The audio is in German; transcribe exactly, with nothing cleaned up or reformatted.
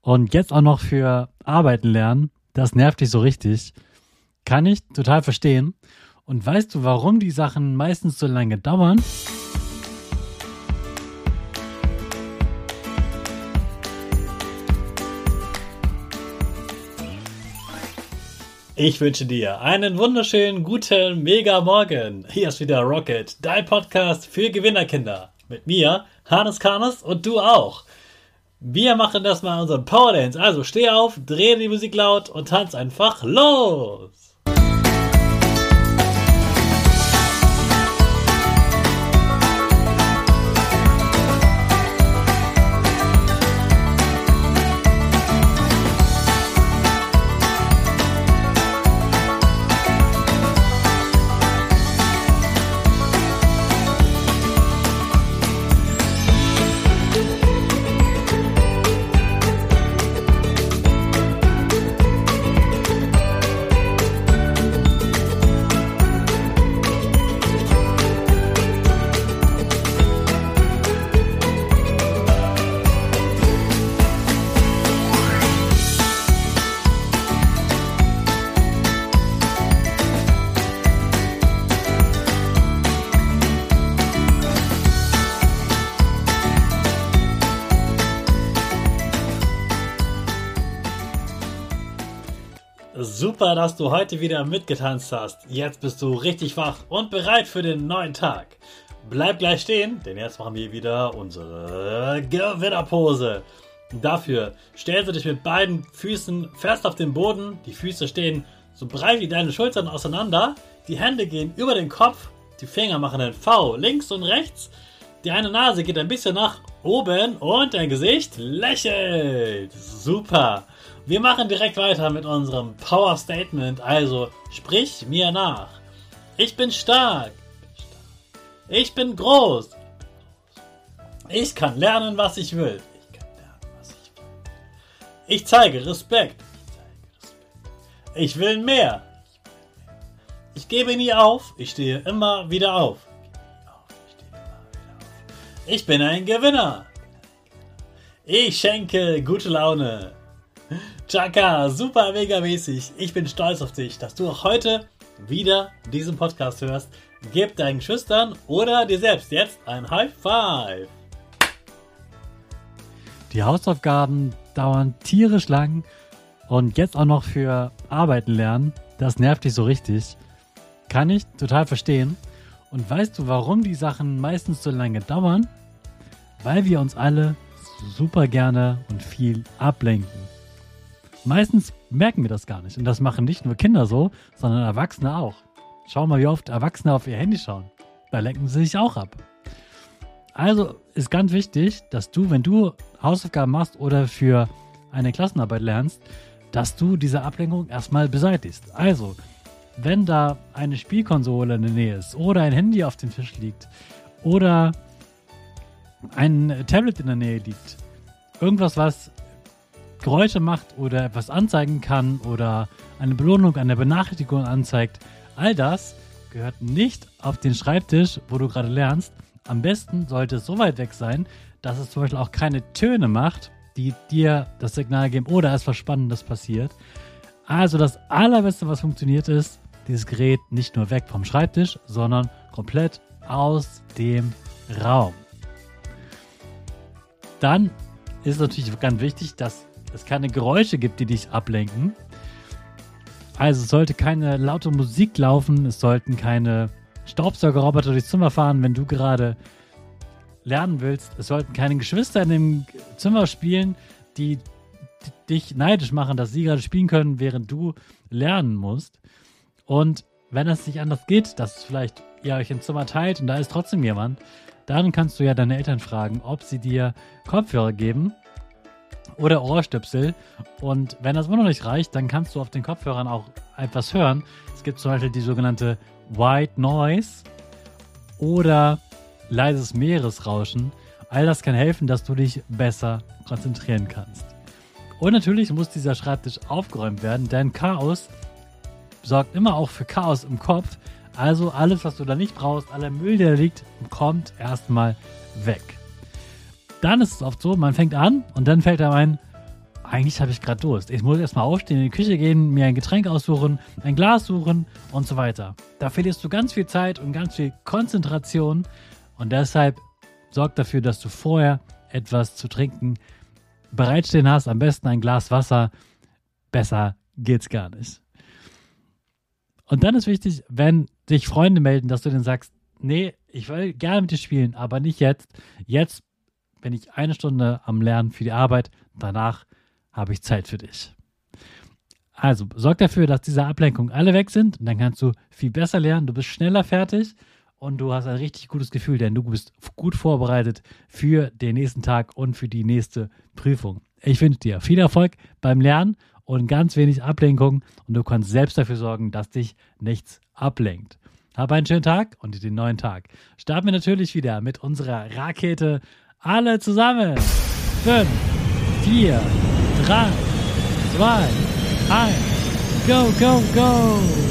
Und jetzt auch noch für Arbeiten lernen, das nervt dich so richtig. Kann ich total verstehen. Und weißt du, warum die Sachen meistens so lange dauern? Ich wünsche dir einen wunderschönen, guten, mega Morgen. Hier ist wieder Rocket, dein Podcast für Gewinnerkinder. Mit mir, Hannes Karnes und du auch. Wir machen das mal unseren Power Dance. Also steh auf, dreh die Musik laut und tanz einfach los. Super, dass du heute wieder mitgetanzt hast. Jetzt bist du richtig wach und bereit für den neuen Tag. Bleib gleich stehen, denn jetzt machen wir wieder unsere Gewinnerpose. Dafür stellst du dich mit beiden Füßen fest auf den Boden. Die Füße stehen so breit wie deine Schultern auseinander. Die Hände gehen über den Kopf. Die Finger machen ein V links und rechts. Die eine Nase geht ein bisschen nach oben und dein Gesicht lächelt. Super. Wir machen direkt weiter mit unserem Power Statement, also sprich mir nach. Ich bin stark. Ich bin groß. Ich kann lernen, was ich will. Ich kann lernen, was ich will. Ich zeige Respekt. Ich will mehr. Ich gebe nie auf. Ich stehe immer wieder auf. Ich bin ein Gewinner. Ich schenke gute Laune. Chaka, super mega mäßig. Ich bin stolz auf dich, dass du auch heute wieder diesen Podcast hörst. Gib deinen Geschwistern oder dir selbst jetzt ein High Five. Die Hausaufgaben dauern tierisch lang und jetzt auch noch für Arbeiten lernen, das nervt dich so richtig. Kann ich total verstehen. Und weißt du, warum die Sachen meistens so lange dauern? Weil wir uns alle super gerne und viel ablenken. Meistens merken wir das gar nicht. Und das machen nicht nur Kinder so, sondern Erwachsene auch. Schau mal, wie oft Erwachsene auf ihr Handy schauen. Da lenken sie sich auch ab. Also ist ganz wichtig, dass du, wenn du Hausaufgaben machst oder für eine Klassenarbeit lernst, dass du diese Ablenkung erstmal beseitigst. Also, wenn da eine Spielkonsole in der Nähe ist oder ein Handy auf dem Tisch liegt oder ein Tablet in der Nähe liegt, irgendwas, was Geräusche macht oder etwas anzeigen kann oder eine Belohnung, eine Benachrichtigung anzeigt, all das gehört nicht auf den Schreibtisch, wo du gerade lernst. Am besten sollte es so weit weg sein, dass es zum Beispiel auch keine Töne macht, die dir das Signal geben, oder es was Spannendes passiert. Also das Allerbeste, was funktioniert, ist, dieses Gerät nicht nur weg vom Schreibtisch, sondern komplett aus dem Raum. Dann ist natürlich ganz wichtig, dass es keine Geräusche gibt, die dich ablenken. Also es sollte keine laute Musik laufen, es sollten keine Staubsaugerroboter durchs Zimmer fahren, wenn du gerade lernen willst. Es sollten keine Geschwister in dem Zimmer spielen, die dich neidisch machen, dass sie gerade spielen können, während du lernen musst. Und wenn es nicht anders geht, dass vielleicht ihr euch im Zimmer teilt und da ist trotzdem jemand, dann kannst du ja deine Eltern fragen, ob sie dir Kopfhörer geben oder Ohrstöpsel. Und wenn das immer noch nicht reicht, dann kannst du auf den Kopfhörern auch etwas hören. Es gibt zum Beispiel die sogenannte White Noise oder leises Meeresrauschen. All das kann helfen, dass du dich besser konzentrieren kannst. Und natürlich muss dieser Schreibtisch aufgeräumt werden, denn Chaos sorgt immer auch für Chaos im Kopf. Also alles, was du da nicht brauchst, aller Müll, der da liegt, kommt erstmal weg. Dann ist es oft so, man fängt an und dann fällt einem ein, eigentlich habe ich gerade Durst. Ich muss erstmal aufstehen, in die Küche gehen, mir ein Getränk aussuchen, ein Glas suchen und so weiter. Da verlierst du ganz viel Zeit und ganz viel Konzentration und deshalb sorg dafür, dass du vorher etwas zu trinken bereitstehen hast, am besten ein Glas Wasser. Besser geht's gar nicht. Und dann ist wichtig, wenn sich Freunde melden, dass du denen sagst, nee, ich will gerne mit dir spielen, aber nicht jetzt. Jetzt bin ich eine Stunde am Lernen für die Arbeit, danach habe ich Zeit für dich. Also sorg dafür, dass diese Ablenkungen alle weg sind und dann kannst du viel besser lernen, du bist schneller fertig und du hast ein richtig gutes Gefühl, denn du bist gut vorbereitet für den nächsten Tag und für die nächste Prüfung. Ich wünsche dir viel Erfolg beim Lernen und ganz wenig Ablenkung und du kannst selbst dafür sorgen, dass dich nichts ablenkt. Hab einen schönen Tag und den neuen Tag starten wir natürlich wieder mit unserer Rakete. Alle zusammen. fünf, vier, drei, zwei, eins. Go, go, go!